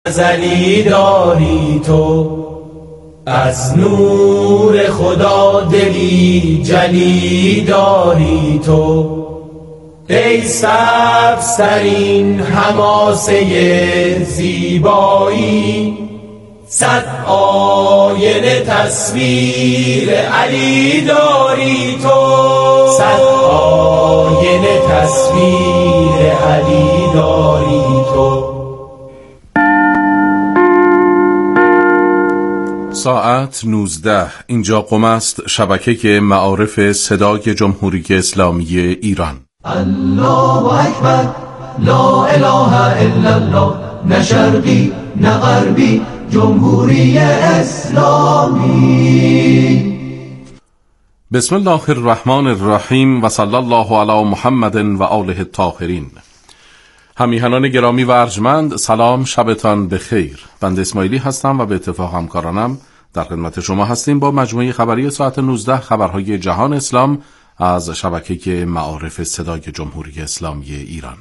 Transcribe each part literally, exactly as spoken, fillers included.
ازلی داری تو، از نور خدا دلی جلی داری تو. ای سبزترین حماسه زیبایی، صد آینه تصویر علی داری تو، صد آینه تصویر علی داری تو. ساعت نوزده. اینجا قم است، شبکه معارف صدای جمهوری اسلامی ایران. الله اکبر، لا اله الا الله، نه شرقی نه غربی، جمهوری اسلامی. بسم الله الرحمن الرحیم و صلی الله علی محمد و آله الطاهرین. همیهنان گرامی و ارجمند، سلام، شبتان بخیر. بنده اسماعیلی هستم و به اتفاق همکارانم در خدمت شما هستیم با مجموعه خبری ساعت نوزده، خبرهای جهان اسلام از شبکه معارف صدای جمهوری اسلامی ایران.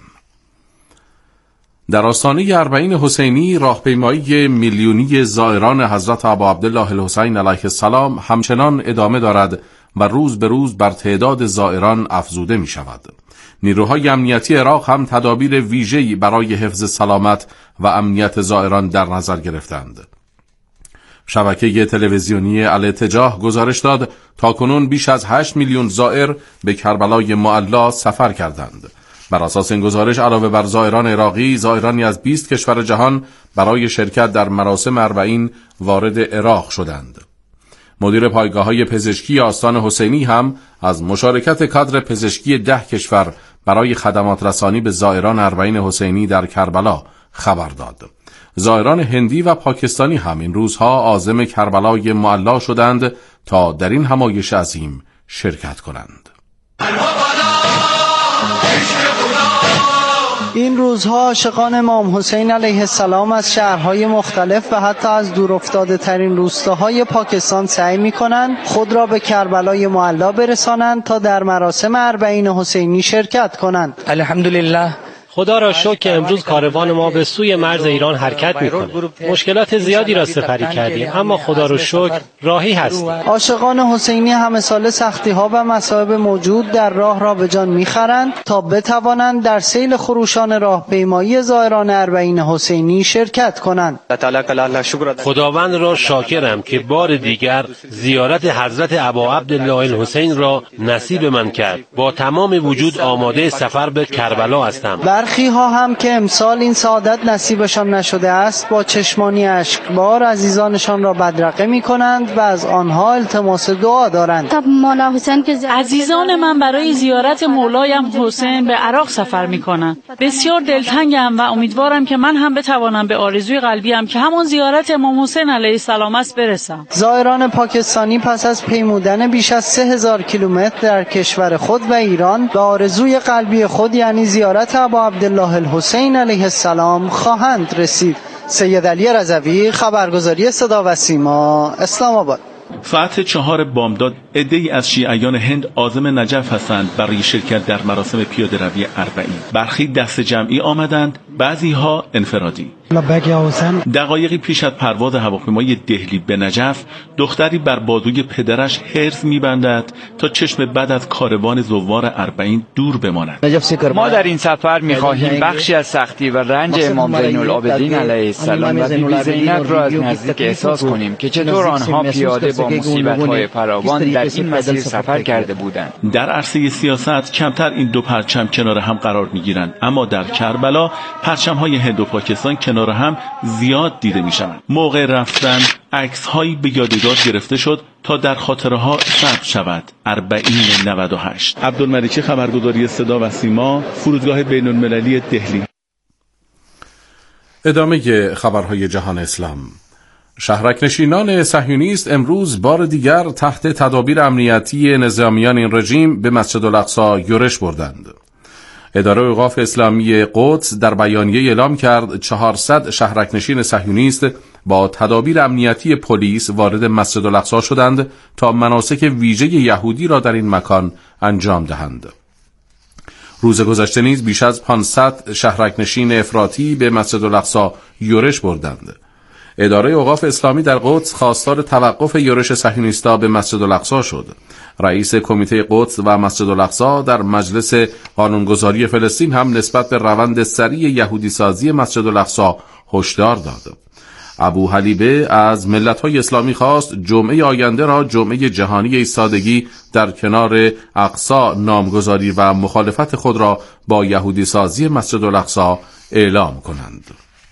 در آستانه اربعین حسینی، راهپیمایی میلیونی زائران حضرت ابا عبدالله الحسین علیه السلام همچنان ادامه دارد و روز به روز بر تعداد زائران افزوده می شود. نیروهای امنیتی عراق هم تدابیر ویژه‌ای برای حفظ سلامت و امنیت زائران در نظر گرفتند. شبکه تلویزیونی الاتجاه گزارش داد تاکنون بیش از هشت میلیون زائر به کربلای معلا سفر کردند. بر اساس این گزارش علاوه بر زائران عراقی، زائرانی از بیست کشور جهان برای شرکت در مراسم اربعین وارد عراق شدند. مدیر پایگاه‌های پزشکی آستان حسینی هم از مشارکت کادر پزشکی ده کشور برای خدمات رسانی به زائران اربعین حسینی در کربلا خبر داد. زائران هندی و پاکستانی هم این روزها عازم کربلای معلا شدند تا در این همایش عظیم شرکت کنند. این روزها عاشقان امام حسین علیه السلام از شهرهای مختلف و حتی از دورافتاده ترین روستاهای پاکستان سعی می کنند خود را به کربلای معلا برسانند تا در مراسم اربعین حسینی شرکت کنند. الحمدلله، خدا را شکر که امروز کاروان ما به سوی مرز ایران حرکت می‌کند. مشکلات زیادی را سپری کردیم، اما خدا را شکر راهی هستیم. عاشقان حسینی همه ساله سختی‌ها و مصائب موجود در راه را به جان می‌خرند تا بتوانند در سیل خروشان راهپیمایی زائران اربعین حسینی شرکت کنند. خداوند را شاکرم که بار دیگر زیارت حضرت ابا عبدالله الحسین را نصیب من کرد. با تمام وجود آماده سفر به کربلا هستم. برخی ها هم که امسال این سعادت نصیبشان نشده است با چشمانی اشکبار عزیزانشان را بدرقه می کنند و از آنها التماس دعا دارند. عزیزان من برای زیارت مولایم حسین به عراق سفر می کنند. بسیار دلتنگم و امیدوارم که من هم بتوانم به آرزوی قلبیم که همون زیارت امام حسین علیه السلام است برسم. زائران پاکستانی پس از پیمودن بیش از سه هزار کیلومتر در کشور خود و ایران به آرزوی قلبی خود یعنی زیارت ابا عبدالله الحسین علیه السلام خواهند رسید. سید علی رضوی، خبرگزاری صدا و سیما، اسلام آباد. ساعت چهار بامداد عده‌ای از شیعیان هند عازم نجف هستند برای شرکت در مراسم پیاده روی اربعین. برخی دست جمعی آمدند، بعضی ها انفرادی. دقایقی پیش از پرواز هواپیمای دهلی به نجف، دختری بر بازوی پدرش حرز می‌بندد تا چشم بد از کاروان زوار اربعین دور بماند. ما در این سفر می‌خواهیم بخشی از سختی و رنج امام زین العابدین علیه السلام و بی‌بی زینب را از نزدیک احساس کنیم که چطور آنها پیاده با مصیبت‌های فراوان در این مسیر سفر کرده بودند. در عرصه سیاست کمتر این دو پرچم کنار هم قرار می‌گیرند، اما در کربلا پرچم‌های هند و پاکستان کنار هم زیاد دیده می‌شوند. موقع رفتن عکس‌هایی به یادگار گرفته شد تا در خاطره‌ها ثبت شود. اربعین نود و هشت. عبدالملیکی، خبرگزاری صدا و سیما، فرودگاه بین‌المللی دهلی. ادامه خبرهای جهان اسلام. شهرک نشینان صهیونیست امروز بار دیگر تحت تدابیر امنیتی نظامیان این رژیم به مسجد الاقصی یورش بردند. اداره اوقاف اسلامی قدس در بیانیه اعلام کرد چهارصد شهرک نشین صهیونیست با تدابیر امنیتی پلیس وارد مسجد الاقصی شدند تا مناسک ویژه یهودی را در این مکان انجام دهند. روز گذشته نیز بیش از پانصد شهرک‌نشین افراطی به مسجد الاقصی یورش بردند. اداره اوقاف اسلامی در قدس خواستار توقف یورش صهیونیست‌ها به مسجد الاقصی شد. رئیس کمیته قدس و مسجد الاقصی در مجلس قانونگذاری فلسطین هم نسبت به روند سریع یهودی سازی مسجد الاقصی هشدار داد. ابو حلیبه از ملت‌های اسلامی خواست جمعه آینده را جمعه جهانی ایستادگی در کنار اقصی نامگذاری و مخالفت خود را با یهودی سازی مسجد الاقصی اعلام کنند.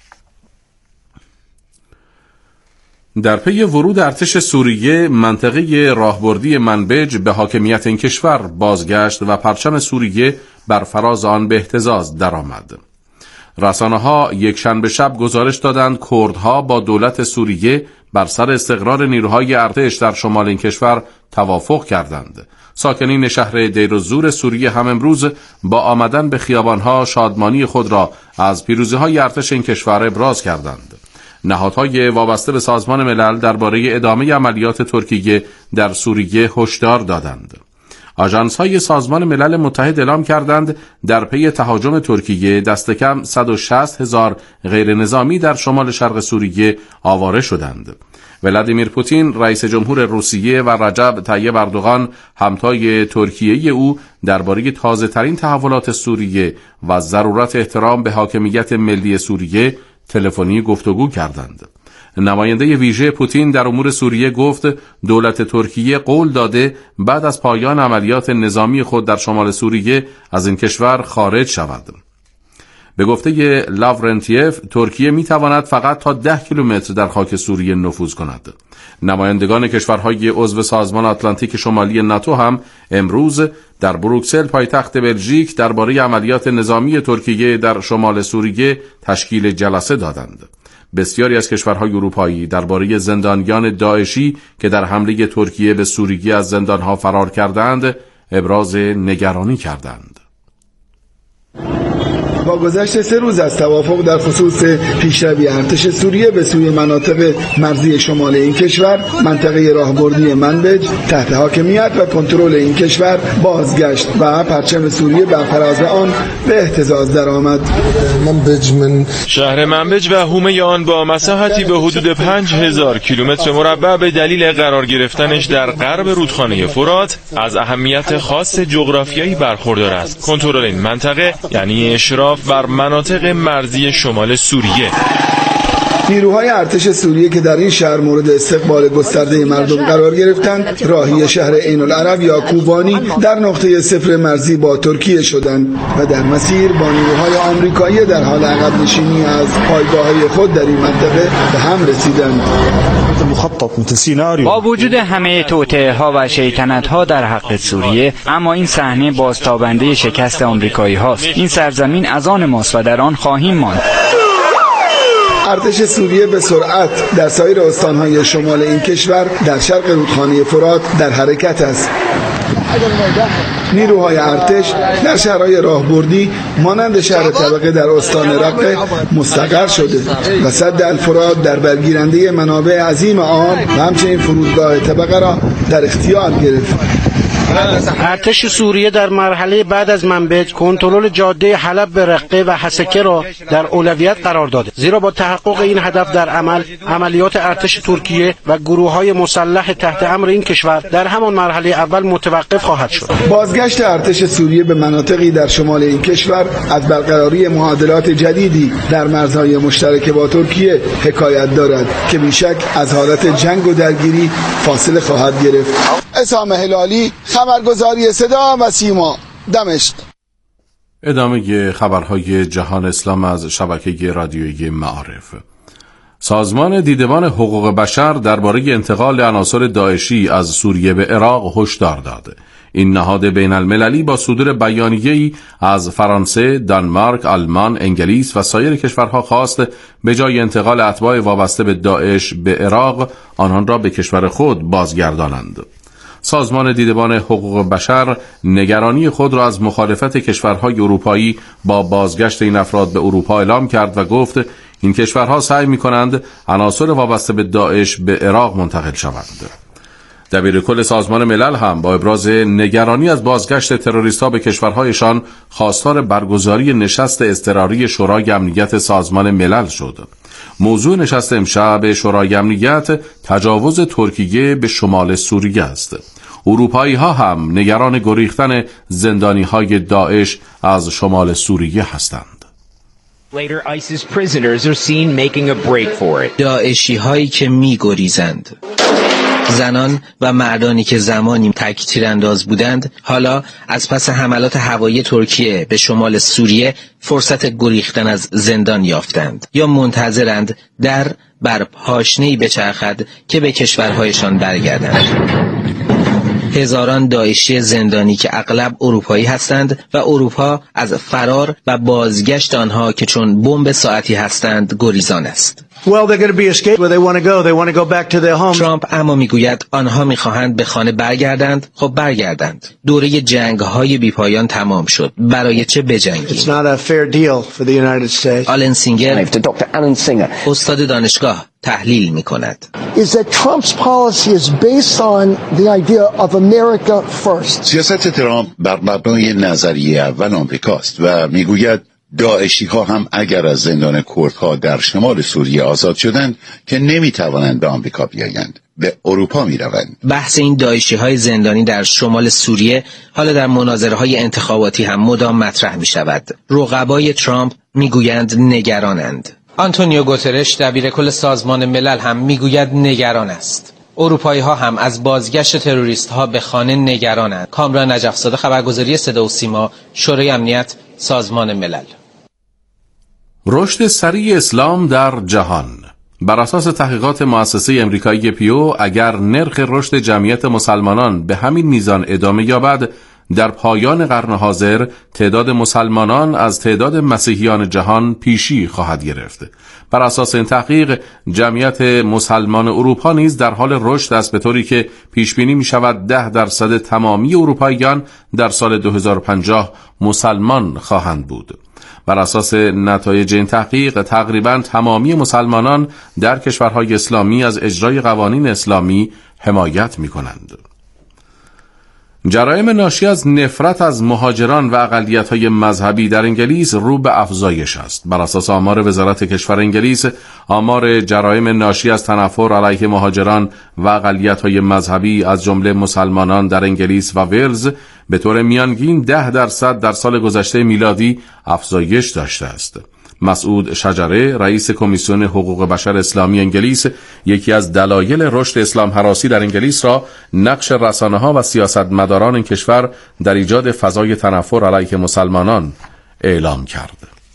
در پی ورود ارتش سوریه، منطقه راهبردی منبج به حاکمیت این کشور بازگشت و پرچم سوریه بر فراز آن به اهتزاز درآمد. رسانه‌ها یک شنبه شب گزارش دادند کردها با دولت سوریه بر سر استقرار نیروهای ارتش در شمال این کشور توافق کردند. ساکنین شهر دیرالزور سوریه هم امروز با آمدن به خیابانها شادمانی خود را از پیروزی‌های ارتش این کشور ابراز کردند. نهادهای وابسته به سازمان ملل درباره ادامه عملیات ترکیه در سوریه هشدار دادند. آژانس‌های سازمان ملل متحد اعلام کردند در پی تهاجم ترکیه دست کم صد و شصت هزار غیر نظامی در شمال شرق سوریه آواره شدند. ولادیمیر پوتین رئیس جمهور روسیه و رجب طیب اردوغان همتای ترکیه او درباره تازه‌ترین تحولات سوریه و ضرورت احترام به حاکمیت ملی سوریه تلفنی گفتگو کردند. نماینده ویژه پوتین در امور سوریه گفت دولت ترکیه قول داده بعد از پایان عملیات نظامی خود در شمال سوریه از این کشور خارج شود. به گفته لاورنتیف ترکیه می تواند فقط تا ده کیلومتر در خاک سوریه نفوذ کند. نمایندگان کشورهای عضو سازمان آتلانتیک شمالی ناتو هم امروز در بروکسل پایتخت بلژیک درباره عملیات نظامی ترکیه در شمال سوریه تشکیل جلسه دادند. بسیاری از کشورهای اروپایی درباره زندانیان داعشی که در حمله ترکیه به سوریه از زندانها فرار کردند ابراز نگرانی کردند. با گذشت سه روز از توافق در خصوص پیشروی ارتش سوریه به سوی مناطق مرزی شمال این کشور، منطقه راهبردی منبج تحت حاکمیت و کنترل این کشور بازگشت و پرچم سوریه بر فراز آن به اهتزاز درآمد. منبج من شهر منبج و حومه آن با مساحتی به حدود پنج هزار کیلومتر مربع به دلیل قرار گرفتنش در غرب رودخانه فرات از اهمیت خاص جغرافیایی برخوردار است. کنترل این منطقه یعنی اشراف بر مناطق مرزی شمال سوریه. نیروهای ارتش سوریه که در این شهر مورد استقبال گسترده مردم قرار گرفتند، راهی شهر عین العرب یا کوبانی در نقطه صفر مرزی با ترکیه شدند و در مسیر با نیروهای آمریکایی در حال عقب نشینی از پایگاه‌های خود در این منطقه به هم رسیدند. با وجود همه توطئه‌ها و شیطنت‌ها در حق سوریه، اما این صحنه بازتابنده شکست آمریکایی هاست. این سرزمین از آن ماست و در آن خواهیم ماند. ارتش سوریه به سرعت در سایر استانهای شمال این کشور در شرق رودخانه فرات در حرکت است. نیروهای ارتش در شهرهای راهبردی مانند شهر طبقه در استان رقه مستقر شده و سد الفرات در برگیرنده منابع عظیم آب و همچنین فرودگاه طبقه را در اختیار گرفت. ارتش سوریه در مرحله بعد از منبج کنترل جاده حلب به رقه و حسکه را در اولویت قرار داده، زیرا با تحقق این هدف در عمل عملیات ارتش ترکیه و گروه‌های مسلح تحت امر این کشور در همان مرحله اول متوقف خواهد شد. بازگشت ارتش سوریه به مناطقی در شمال این کشور از برقراری معادلات جدیدی در مرزهای مشترک با ترکیه حکایت دارد که بیشک از حالت جنگ و درگیری فاصله خواهد گرفت. اسام هلالی، خبرگزاری صدا و سیما، دمشق. ادامه خبرهای جهان اسلام از شبکه رادیویی معارف. سازمان دیدبان حقوق بشر درباره انتقال عناصر داعشی از سوریه به عراق هشدار داد. این نهاد بین المللی با صدور بیانیه‌ای از فرانسه، دانمارک، آلمان، انگلیس و سایر کشورها خواست به جای انتقال اتباع وابسته به داعش به عراق آنان را به کشور خود بازگردانند. سازمان دیدبان حقوق بشر نگرانی خود را از مخالفت کشورهای اروپایی با بازگشت این افراد به اروپا اعلام کرد و گفت این کشورها سعی می‌کنند عناصر وابسته به داعش به عراق منتقل شوند. دبیرکل سازمان ملل هم با ابراز نگرانی از بازگشت تروریست‌ها به کشورهایشان خواستار برگزاری نشست اضطراری شورای امنیت سازمان ملل شد. موضوع نشست امشب شورای امنیت تجاوز ترکیه به شمال سوریه است. اروپایی ها هم نگران گریختن زندانی های داعش از شمال سوریه هستند. داعشی هایی که می گریزند، زنان و مردانی که زمانی تک تیرانداز بودند، حالا از پس حملات هوایی ترکیه به شمال سوریه فرصت گریختن از زندان یافتند یا منتظرند در بر پاشنه‌ای بچرخد که به کشورهایشان برگردند. هزاران داعشی زندانی که اغلب اروپایی هستند و اروپا از فرار و بازگشت آنها که چون بمب ساعتی هستند گریزان است. ترامپ اما میگوید آنها میخواهند به خانه برگردند. خب برگردند. دوره جنگ های بیپایان تمام شد. برای چه بجنگیم؟ آلن سینگر، استاد دانشگاه، تحلیل میکند. سیاست ترامپ بر مبنای نظریه اول آمریکاست و میگوید داعشی ها هم اگر از زندان کردها در شمال سوریه آزاد شدند که نمیتوانند به آمریکا بیایند، به اروپا میروند. بحث این داعشی های زندانی در شمال سوریه حالا در مناظره های انتخاباتی هم مدام مطرح می شود. رقبای ترامپ میگویند نگرانند. آنتونیو گوترش دبیرکل سازمان ملل هم میگوید نگران است. اروپایی ها هم از بازگشت تروریست ها به خانه نگرانند. کامران نجف‌زاده، خبرگزاری صدا و سیما، شورای امنیت سازمان ملل. رشد سریع اسلام در جهان. بر اساس تحقیقات مؤسسه امریکایی پیو، اگر نرخ رشد جمعیت مسلمانان به همین میزان ادامه یابد، در پایان قرن حاضر تعداد مسلمانان از تعداد مسیحیان جهان پیشی خواهد گرفت. بر اساس این تحقیق، جمعیت مسلمان اروپا نیز در حال رشد است، به طوری که پیش بینی می شود ده درصد تمامی اروپاییان در سال دو هزار و پنجاه مسلمان خواهند بود. بر اساس نتایج این تحقیق، تقریباً تمامی مسلمانان در کشورهای اسلامی از اجرای قوانین اسلامی حمایت می کنند. جرایم ناشی از نفرت از مهاجران و اقلیت‌های مذهبی در انگلیس رو به افزایش است. بر اساس آمار وزارت کشور انگلیس، آمار جرایم ناشی از تنفر علیه مهاجران و اقلیت‌های مذهبی از جمله مسلمانان در انگلیس و ولز به طور میانگین ده درصد در سال گذشته میلادی افزایش داشته است. مسعود شجره، رئیس کمیسیون حقوق بشر اسلامی انگلیس، یکی از دلایل رشد اسلام هراسی در انگلیس را نقش رسانه‌ها و سیاستمداران این کشور در ایجاد فضای تنفر علیه مسلمانان اعلام کرد.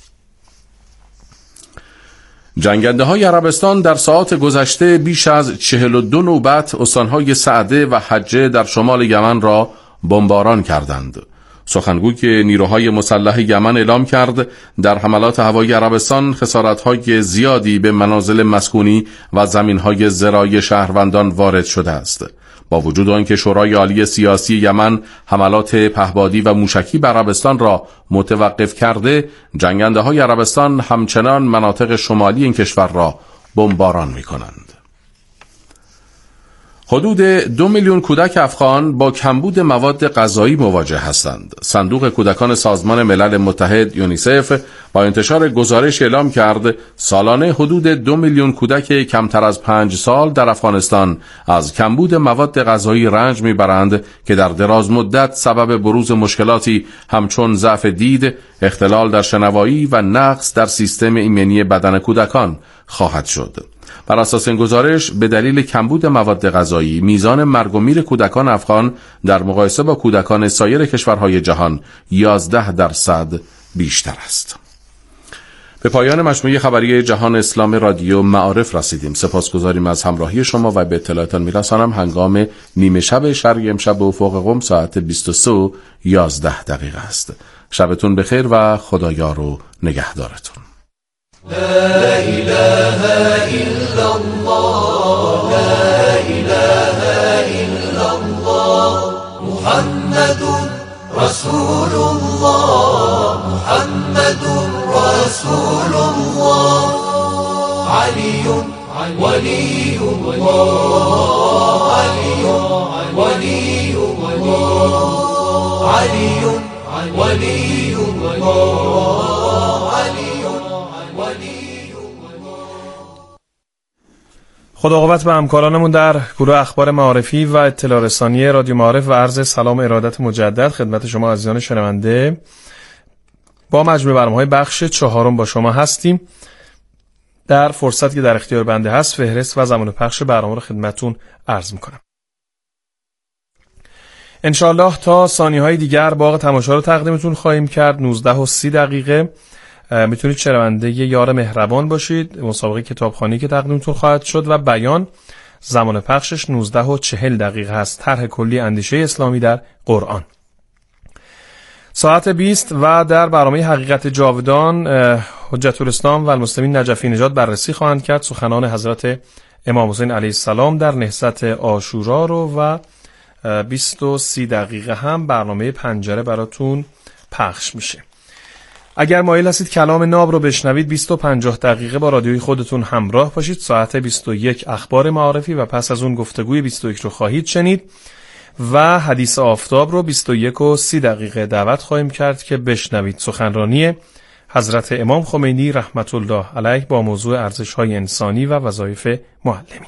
جنگنده های عربستان در ساعات گذشته بیش از چهل و دو نوبت استانهای سعده و حجه در شمال یمن را بمباران کردند. سخنگوی نیروهای مسلح یمن اعلام کرد در حملات هوایی عربستان خسارت‌های زیادی به منازل مسکونی و زمین‌های زراعی شهروندان وارد شده است. با وجود آنکه شورای عالی سیاسی یمن حملات پهپادی و موشکی به عربستان را متوقف کرده، جنگنده‌های عربستان همچنان مناطق شمالی این کشور را بمباران می‌کنند. حدود دو میلیون کودک افغان با کمبود مواد غذایی مواجه هستند. صندوق کودکان سازمان ملل متحد یونیسف با انتشار گزارش اعلام کرد سالانه حدود دو میلیون کودک کمتر از پنج سال در افغانستان از کمبود مواد غذایی رنج میبرند که در دراز مدت سبب بروز مشکلاتی همچون ضعف دید، اختلال در شنوایی و نقص در سیستم ایمنی بدن کودکان خواهد شد. بر اساس این گزارش، به دلیل کمبود مواد غذایی، میزان مرگ و میر کودکان افغان در مقایسه با کودکان سایر کشورهای جهان یازده درصد بیشتر است. به پایان مجموعه خبری جهان اسلام رادیو معارف رسیدیم. سپاسگزاریم از همراهی شما و به اطلاعاتان میرسانم هنگام نیمه شب شرق امشب به افق قم ساعت بیست و سه و یازده دقیقه است. شبتون بخیر و خدایار و نگهدارتون. لا إله إلا الله لا إله إلا الله محمد رسول الله محمد رسول الله علي ولی الله علی ولی الله علی ولی الله علی ولی. خدا قوت به همکارانمون در گروه اخبار معارفی و اطلاع رسانی رادیو معارف و عرض سلام و ارادت مجدد خدمت شما عزیزان شنونده. با مجموع برنامه‌های بخش چهارم با شما هستیم. در فرصتی که در اختیار بنده هست فهرست و زمان پخش برنامه رو خدمتتون عرض میکنم. انشاءالله تا ثانیه‌های دیگر باغ تماشا رو تقدیمتون خواهیم کرد. نوزده و سی دقیقه میتونید شنونده یار مهربان باشید. مسابقه کتابخوانی که تقدیمتون خواهد شد و بیان زمان پخشش نوزده و چهل دقیقه هست. طرح کلی اندیشه اسلامی در قرآن. ساعت بیست و در برنامه حقیقت جاودان حجت الاسلام و المسلمین نجفی نژاد بررسی خواهند کرد سخنان حضرت امام حسین علیه السلام در نهضت عاشورا رو و بیست و سی دقیقه هم برنامه پنجره براتون پخش میشه. اگر مایل هستید کلام ناب رو بشنوید بیست و پنجاه دقیقه با رادیوی خودتون همراه باشید. ساعت بیست و یک اخبار معارفی و پس از اون گفتگوی بیست و یک رو خواهید شنید و حدیث آفتاب رو بیست و یک و سی دقیقه دعوت خواهیم کرد که بشنوید سخنرانی حضرت امام خمینی رحمت الله علیه با موضوع ارزش‌های انسانی و وظایف معلمین.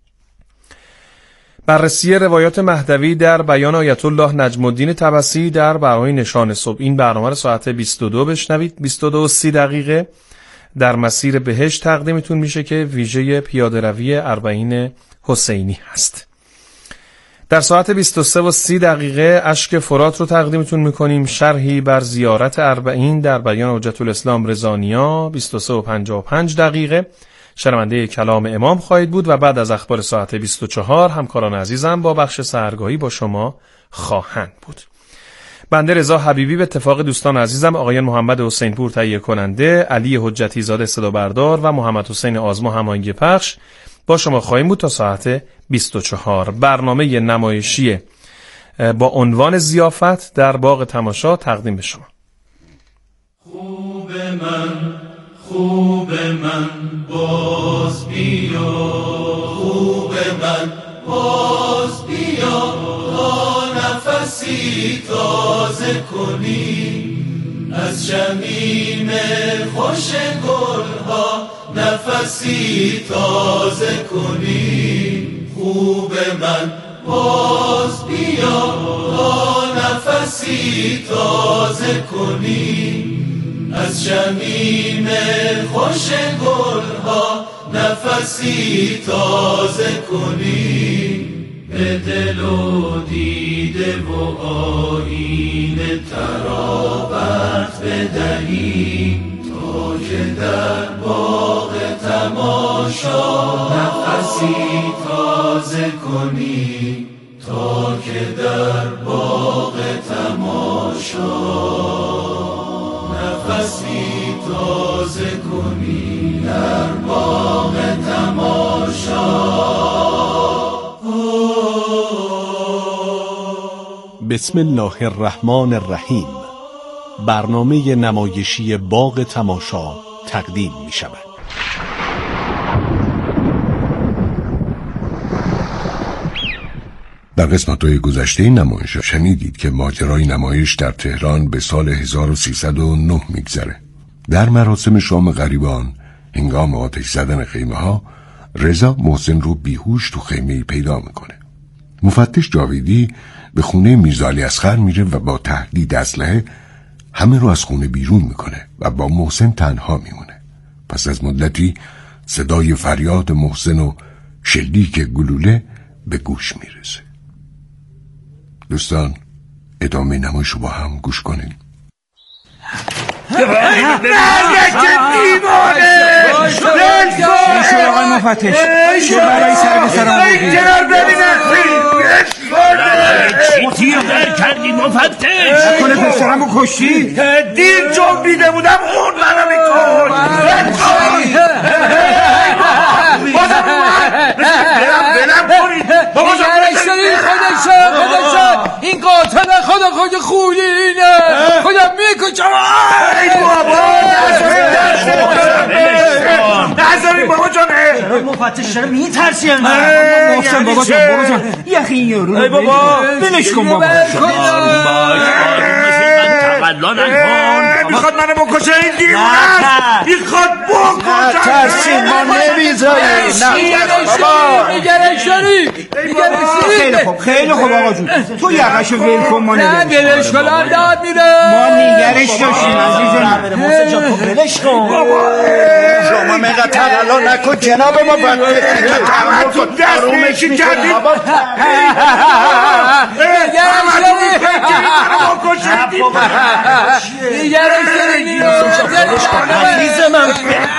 بررسی روایات مهدوی در بیان آیت الله نجم الدین طبسی در برنامه نشان صبح. این برنامه رو ساعت بیست و دو بشنوید. بیست و دو و سی دقیقه در مسیر بهشت تقدیمتون میشه که ویژه پیاده روی اربعین حسینی هست. در ساعت بیست و سه و سی دقیقه اشک فرات رو تقدیمتون میکنیم. شرحی بر زیارت اربعین در بیان حجت الاسلام رضانیا. بیست و سه و پنجاه و پنج دقیقه شنونده کلام امام خواهید بود و بعد از اخبار ساعت بیست و چهار همکاران عزیزم با بخش سحرگاهی با شما خواهند بود. بنده رضا حبیبی به اتفاق دوستان عزیزم آقایان محمد حسین پور تهیه کننده، علی حجتی زاده صدا بردار و محمد حسین آزما هماهنگ پخش با شما خواهیم بود تا ساعت بیست و چهار. برنامه نمایشی با عنوان ضیافت در باغ تماشا تقدیم به شما. خوب من خوب من باز بیا، خوب من باز بیا، تا نفسی تازه کنی از شمیم خوش گلها، نفسی تازه کنی. خوب من باز بیا، تا نفسی تازه کنی از شمیم خوش گلها، نفسی تازه کنی. به دل و دیده و آیین ترابت بدهی تا که در باغ تماشا نفسی تازه کنی، تا که در باغ تماشا نفسی تازه کنی در باغ تماشا. بسم الله الرحمن الرحیم. برنامه نمایشی باغ تماشا تقدیم می شود. در قسمت‌های گذشته نمایش شنیدید که ماجرای نمایش در تهران به سال هزار و سیصد و نه میگذره. در مراسم شام غریبان هنگام آتش زدن خیمه ها رضا محسن رو بیهوش تو خیمه پیدا میکنه. مفتش جاویدی به خونه میرزا علی اصغر میره و با تهدید اسلحه همه رو از خونه بیرون میکنه و با محسن تنها میمونه. پس از مدتی صدای فریاد محسن و شلیک گلوله به گوش میرسه. دوستان ادامه نمایش رو با هم گوش کنین. مرگت دیوانه چی شد آقای مفتش؟ چه برای سر به سر آمدی؟ کنار ببینه چی تیر در کردی مفتش؟ نکنه پسرمو کشتی؟ دیر جنبیده بودم اون منو میکن بازم اومد بلم کنید بابا جان این خودشه خودشه این قاتل خدا خود خونینه خدا میکشم. ای بابا نذاریم بابا جانه مفتش چرا میترسی انقدر؟ محسن بابا جان برو جان یخی این یارو رو بابا بلش کن بابا تقلا نکن میخواد منو بکشه این دیوونه میخواد بکشه ترسین ما نمیذاریم بابا نگرش داری خیلی خوب خیلی خوب آقا جون تو یقشو ول کن ما نه بلش کن داد میره ما نگرش داشتیم عزیزم محسن جان تو بلش کن شما مقدر تقلا نکن جناب ما باید تو دست میشی کردی نگرش داری عزیز من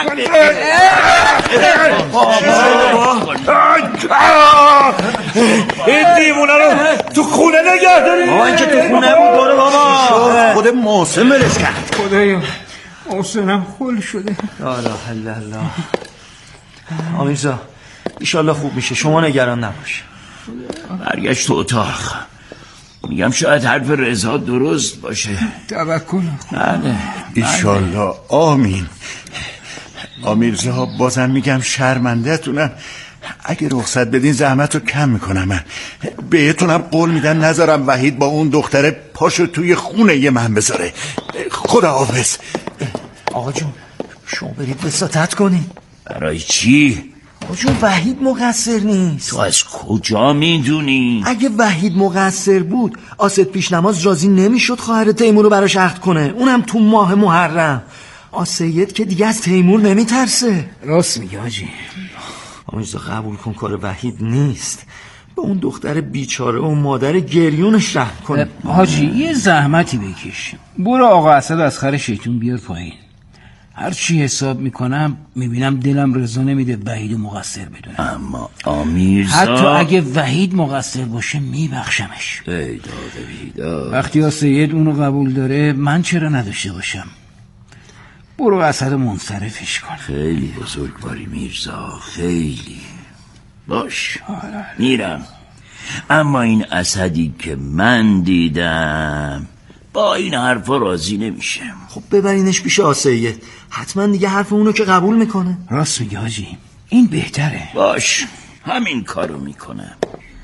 این دیوونه رو تو خونه نگه داری آقا این که تو خونه بود برو بابا خود محسن بلش کرد خدایا محسنم خل شده لا اله الا الله آمیرزا ایشالله خوب میشه شما نگران نباش. برگشت تو اتاق میگم شاید حرف رضا درست باشه توکل بله ایشالله آمین. آمیرزا بازم میگم شرمنده‌تونم اگه رخصت بدین زحمت رو کم میکنم من بهتونم قول میدم نذارم وحید با اون دختره پاشو توی خونه من بذاره. خدا حافظ. آقا جون شما برید وساطت کنین. برای چی؟ آقا جون وحید مقصر نیست. تو از کجا میدونی؟ اگه وحید مقصر بود آسد پیش نماز راضی نمیشد خواهر تیمور رو براش عقد کنه اونم تو ماه محرم. آسید که دیگه از تیمور نمیترسه. راست میگه حاجی. آمیزا قبول کن کار وحید نیست به اون دختر بیچاره و مادر گریونش رحم کنه. حاجی یه زحمتی بکش برو آقا اسد از خر شیطون بیار پایین. هر چی حساب میکنم میبینم دلم رضا نمیده وحید مقصر بدونه. اما آمیرزا حتی اگه وحید مقصر باشه میبخشمش. ای داده بیداد. وقتی آسید اونو قبول داره من چرا نداشته باشم. برو اسد منصرفش کن. خیلی بزرگواری میرزا خیلی. باش میرم اما این اسدی که من دیدم با این حرف راضی نمیشه. خب ببرینش پیش آسیه حتما دیگه حرف اونو که قبول میکنه. راست میگه حاجی این بهتره. باش همین کارو میکنم.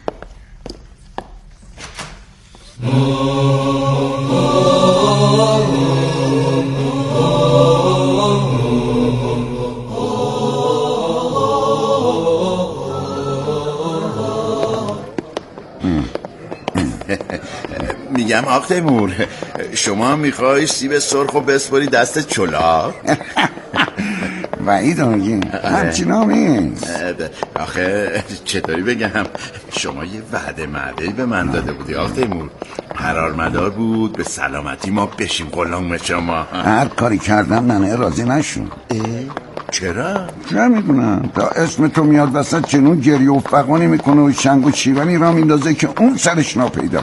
میگم آق تیمور شما میخوای سیب سرخو بسپاری دست چلا؟ وحید آگین همچنان آخه چطوری بگم شما یه وعده معدهی به من داده بودی آق تیمور. قرار مدار بود به سلامتی ما بشیم غلام شما. هر کاری کردم ننه راضی نشون. چرا؟ چه میدونم تا اسم تو میاد وسط چنون گریه و فقانی میکنه و شنگ و چیونی را میندازه که اون سرش ناپیدا.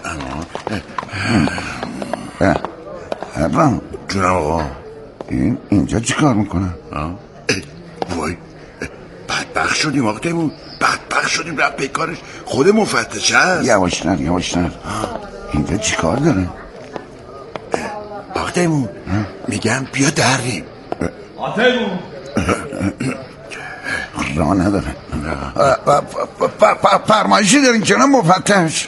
اما جونم آقا این اینجا چی کار میکنن؟ وای بدبخت شدیم آقا تیمور بدبخت شدیم رفت پیکارش خود مفتش هست. یواشتر یواشتر اینجا چی کار داره؟ آقا تیمور میگم بیا دریم. آقا تیمور راه نداره. فرمایشی دارین چنان مفتش؟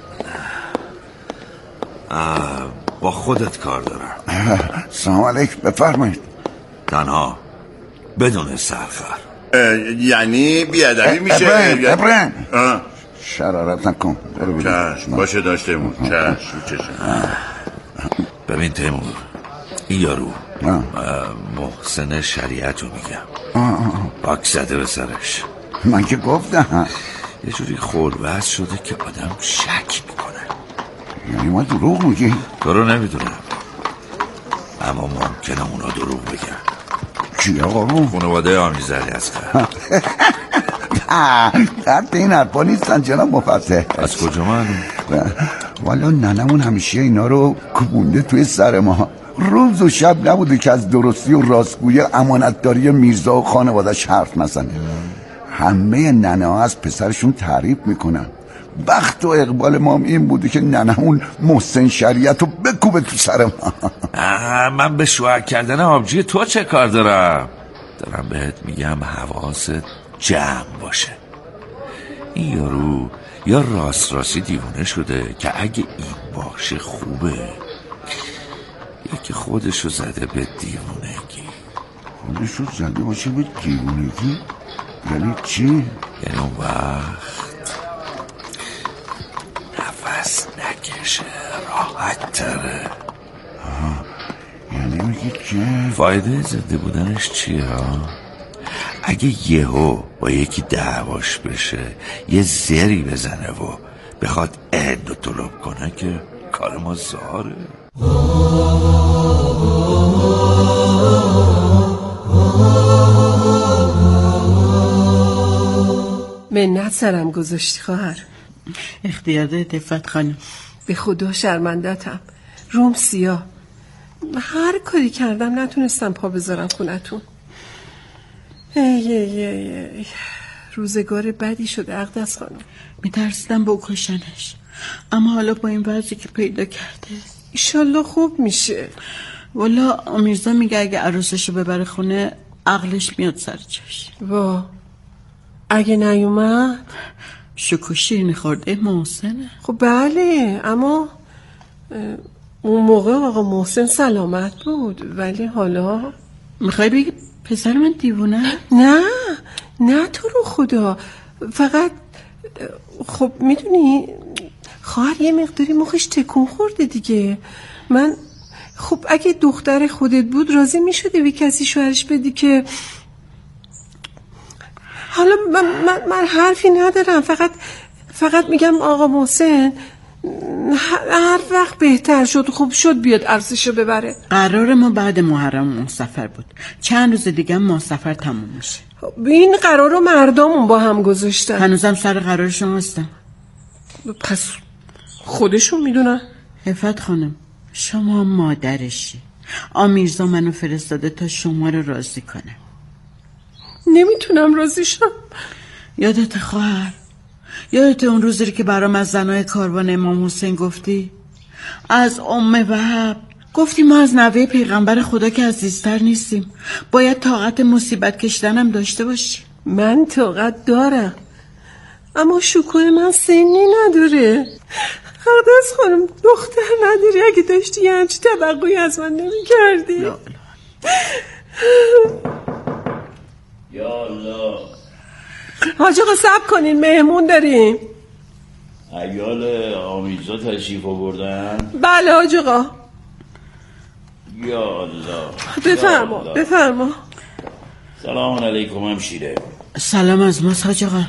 با خودت کار دارم. سلام علیکم بفرمایید. تنها بدون سرخر. یعنی بیادبی میشه. ابراهیم ابراهیم شرارت نکن. چشم باشه داشتیم. چشم ببین تیمور این یارو محسن شریعت رو میگم باک زده به سرش. من که گفتم یه جوری خوربست شده که آدم شک میکنه. یعنی ما دروغ میگی؟ تو رو نمیدونم اما ممکنه اونا دروغ بگن. چی آقا؟ خانواده آمیزری هستن. حتی این حرفا نیستن جناب مفتح. از کجا معلوم؟ والا ننمون همیشه اینا رو کوبونده توی سر ما. روز و شب نبوده که از درستی و راستگویی امانتداری میرزا و خانواده‌اش حرف نزنه. همه ننه ها از پسرشون تعریف میکنن. بخت و اقبال ما این بوده که ننمون محسن شریعت رو بکوبه تو سر ما. من به شوهر کردن آبجی تو چه کار دارم؟ دارم بهت میگم حواست جمع باشه. این یارو یا راست راستی دیوونه شده که اگه این باشه خوبه، یکی خودشو زده به دیوونگی. خودشو زده باشه به دیوونگی؟ یعنی چی؟ یعنی اون وقت نفس نکشه، راحت تره. یعنی میگی که فایده زنده بودنش چیه ها؟ اگه یهو با یکی دعواش بشه، یه زری بزنه و بخواد اندو طلب کنه که کار ما زاره. منت سرم گذاشتی خواهر. اختیار داری دفت خانم. به خدا شرمندتم. روم سیاه، هر کاری کردم نتونستم پا بذارم خونتون. ای ای ای ای. روزگار بدی شده اقدس خانم. میترسیدم بکشنش، اما حالا با این وضعی که پیدا کرده ایشالله خوب میشه. والا امیرزا میگه اگه عروسشو ببره خونه عقلش میاد سر جاش. وا اگه نیومد شکو شیرینی خورده محسنه. خب بله، اما اون موقع آقا محسن سلامت بود، ولی حالا میخوای بگی پسر من دیوونه؟ نه نه تو رو خدا، فقط خب میدونی خواهر یه مقداری مخش تکون خورده دیگه. من خب اگه دختر خودت بود راضی میشدی به کسی شوهرش بدی که حالا من, من, من حرفی ندارم، فقط فقط میگم آقا محسن هر وقت بهتر شد خوب شد بیاد عروسشو ببره. قرار ما بعد محرم ما سفر بود، چند روز دیگه ما سفر تموم میشه. این قرار رو مردمون با هم گذاشتن. هنوزم سر قرارشون هستم. پس خودشون میدونن. عفت خانم شما مادرشی، آمیرزا منو فرستاده تا شما رو راضی کنه. نمیتونم راضی شم. یادت خواهر، یادت اون روزی که برام از زنای کاروان امام حسین گفتی؟ از ام وهب گفتی ما از نوه پیغمبر خدا که عزیزتر نیستیم، باید طاقت مصیبت کشیدنم داشته باشی. من طاقت دارم، اما شکوه من سنی نداره. اقدس خانم دختر نداری، اگه داشتی یه همچی توقعی از من نمی کردی. یا الله حاج آقا صبر کنین، مهمون داریم. عیال آمیزا تشریف آوردن؟ بله حاج آقا. یا الله بفرما بفرما. سلام علیکم همشیره. سلام از ماست حاج آقا.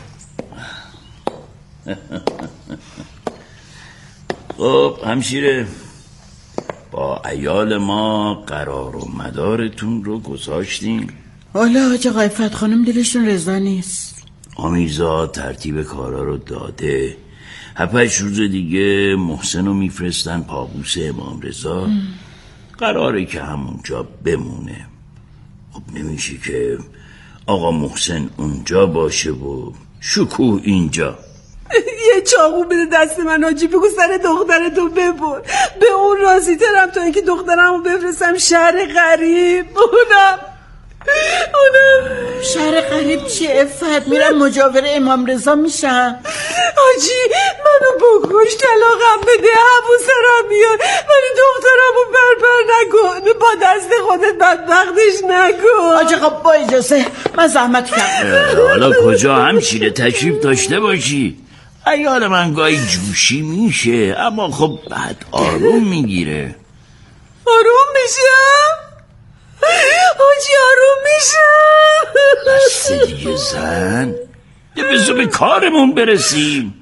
خب همشیره، با عیال ما قرار و مدارتون رو گذاشتیم. حالا حاج آقا عفت خانم دلشون رضا نیست. آمیزا ترتیب کارا رو داده، هفتش روز دیگه محسن رو میفرستن پابوس امام رضا. قراره که همونجا بمونه. خب نمیشه که آقا محسن اونجا باشه و شکوه اینجا. یه چاقو بده دست من حاجی، بگو سر دخترتو ببر. به اون راضی ترم تا اینکه دخترمو بفرستم شهر غریب. اونم اونم شهر غریب چی عفت؟ میرم مجاور امام رضا میشم. حاجی منو بکش، طلاقم بده، حواسم میاد، ولی دخترمو بربر نکن، با دست خودت بدبختش نکن. حاجی خب با اجازه من زحمت کردم. حالا کجا همشیره تشریف داشته باشی. عیال من گاهی جوشی میشه، اما خب بعد آروم میگیره. آروم میشم؟ حاجی آروم میشم؟ بسته دیگه زن، یه بذار به کارمون برسیم.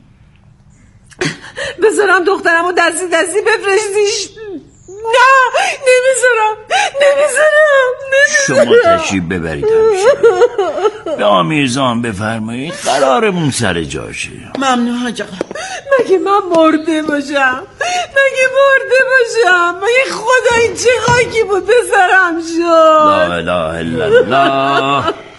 بذارم دخترمو دستی دستی بفرستیش؟ نه نمیذارم نمیذارم شما تشریف ببرید همشیره. به آمیرزان بفرمایید قرارمون سر جاشه. ممنون حاج آقا. مگه من مرده باشم؟ مگه مرده باشم؟ مگه خدا این چه خاکی بود پسرم شد؟ لا اله الا الله.